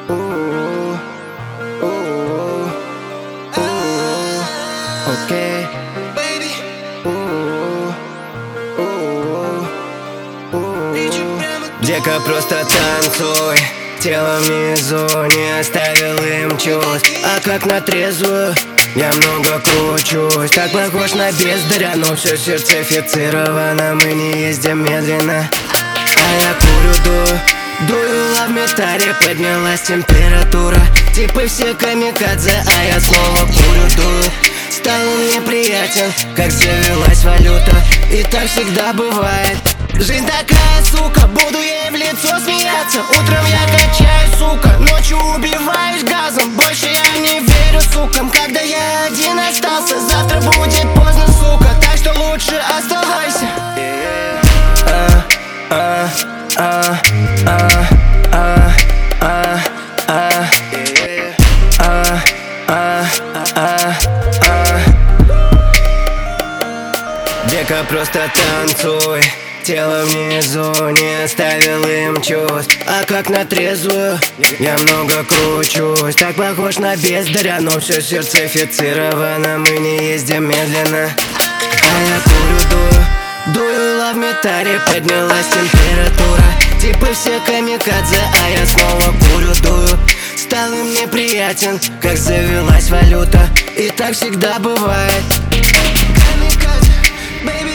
Окей. Дека, просто танцуй, тело внизу, не оставил им чувств. А как на трезвую я много кручусь. Так похож на бездаря, но все сертифицировано. Мы не ездим медленно, а я курю, дую лав-метаре. Поднялась температура, типы все камикадзе, а я снова курю, Стал он мне приятен, как завелась валюта. И так всегда бывает. Жизнь такая, сука, буду ей в лицо смеяться. Утром я качаю, сука, ночью убиваюсь газом. Больше я не верю сукам, когда я один остался. Завтра будет поздно, сука, так что лучше оставайся. Дека, просто танцуй, тело внизу, не оставил им чувств. А как на трезвую я много кручусь. Так похож на бездаря, но все сертифицировано. Мы не ездим медленно, а я курю, дую лав-метаре. Поднялась температура, типы все камикадзе, а я снова курю, Стал им мне приятен, как завелась валюта. И так всегда бывает. Камикадзе, baby.